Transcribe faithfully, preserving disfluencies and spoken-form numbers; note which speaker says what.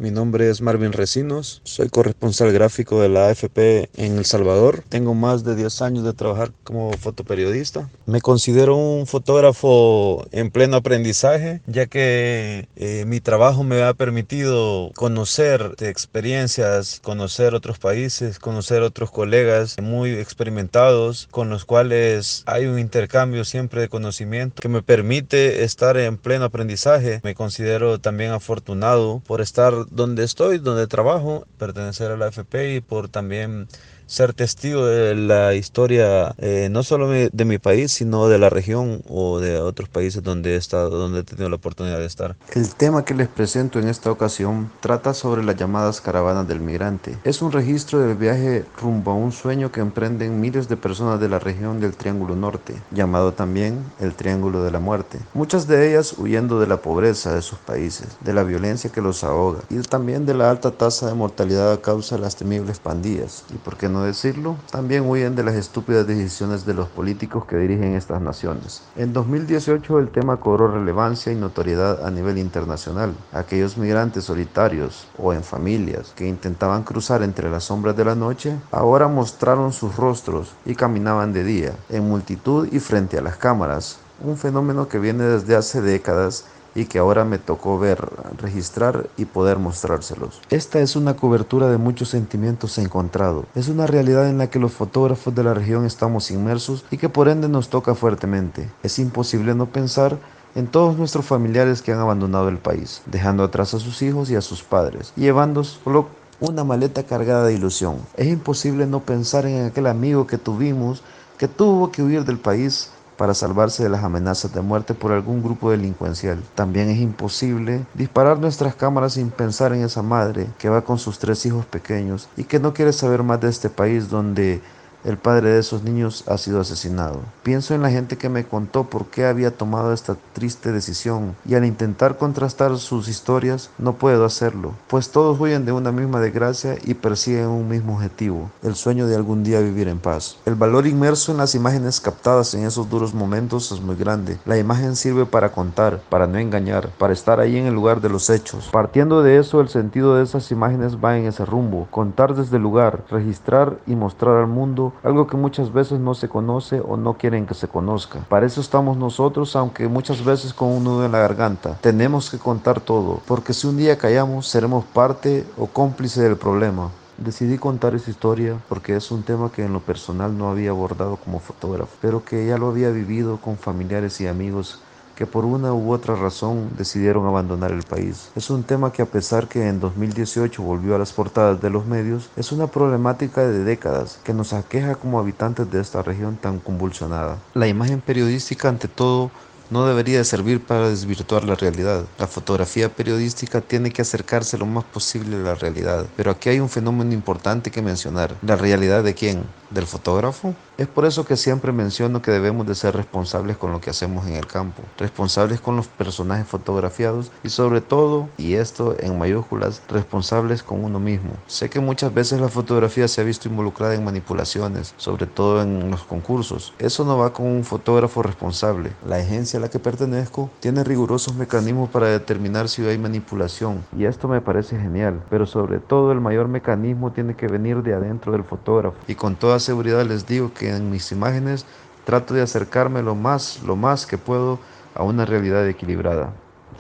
Speaker 1: Mi nombre es Marvin Recinos, soy corresponsal gráfico de la A F P en El Salvador. Tengo más de diez años de trabajar como fotoperiodista. Me considero un fotógrafo en pleno aprendizaje, ya que eh, mi trabajo me ha permitido conocer de experiencias, conocer otros países, conocer otros colegas muy experimentados, con los cuales hay un intercambio siempre de conocimiento que me permite estar en pleno aprendizaje. Me considero también afortunado por estar donde estoy, donde trabajo, pertenecer a la A F P y por también ser testigo de la historia, eh, no solo mi- de mi país, sino de la región o de otros países donde he estado, donde he tenido la oportunidad de estar. El tema que les presento en esta ocasión trata sobre las llamadas caravanas del migrante. Es un registro del viaje rumbo a un sueño que emprenden miles de personas de la región del Triángulo Norte, llamado también el Triángulo de la Muerte. Muchas de ellas huyendo de la pobreza de sus países, de la violencia que los ahoga y también de la alta tasa de mortalidad a causa de las temibles pandillas. Y por qué no decirlo, también huyen de las estúpidas decisiones de los políticos que dirigen estas naciones. En dos mil dieciocho el tema cobró relevancia y notoriedad a nivel internacional. Aquellos migrantes solitarios o en familias que intentaban cruzar entre las sombras de la noche, ahora mostraron sus rostros y caminaban de día, en multitud y frente a las cámaras. Un fenómeno que viene desde hace décadas y que ahora me tocó ver, registrar y poder mostrárselos. Esta es una cobertura de muchos sentimientos encontrados. Es una realidad en la que los fotógrafos de la región estamos inmersos y que por ende nos toca fuertemente. Es imposible no pensar en todos nuestros familiares que han abandonado el país, dejando atrás a sus hijos y a sus padres, y llevando solo una maleta cargada de ilusión. Es imposible no pensar en aquel amigo que tuvimos que tuvo que huir del país para salvarse de las amenazas de muerte por algún grupo delincuencial. También es imposible disparar nuestras cámaras sin pensar en esa madre que va con sus tres hijos pequeños y que no quiere saber más de este país donde el padre de esos niños ha sido asesinado. Pienso en la gente que me contó por qué había tomado esta triste decisión y al intentar contrastar sus historias no puedo hacerlo, pues todos huyen de una misma desgracia y persiguen un mismo objetivo, el sueño de algún día vivir en paz. El valor inmerso en las imágenes captadas en esos duros momentos es muy grande. La imagen sirve para contar, para no engañar, para estar ahí en el lugar de los hechos. Partiendo de eso, el sentido de esas imágenes va en ese rumbo, contar desde el lugar, registrar y mostrar al mundo algo que muchas veces no se conoce o no quieren que se conozca. Para eso estamos nosotros, aunque muchas veces con un nudo en la garganta. Tenemos que contar todo, porque si un día callamos, seremos parte o cómplice del problema. Decidí contar esa historia porque es un tema que en lo personal no había abordado como fotógrafo, pero que ya lo había vivido con familiares y amigos que por una u otra razón decidieron abandonar el país. Es un tema que a pesar que en dos mil dieciocho volvió a las portadas de los medios, es una problemática de décadas que nos aqueja como habitantes de esta región tan convulsionada. La imagen periodística ante todo no debería de servir para desvirtuar la realidad. La fotografía periodística tiene que acercarse lo más posible a la realidad. Pero aquí hay un fenómeno importante que mencionar. ¿La realidad de quién? ¿Del fotógrafo? Es por eso que siempre menciono que debemos de ser responsables con lo que hacemos en el campo, responsables con los personajes fotografiados y sobre todo, y esto en mayúsculas, responsables con uno mismo. Sé que muchas veces la fotografía se ha visto involucrada en manipulaciones, sobre todo en los concursos. Eso no va con un fotógrafo responsable. La agencia a la que pertenezco tiene rigurosos mecanismos para determinar si hay manipulación y esto me parece genial, pero sobre todo el mayor mecanismo tiene que venir de adentro del fotógrafo y con toda seguridad les digo que en mis imágenes trato de acercarme lo más, lo más que puedo a una realidad equilibrada.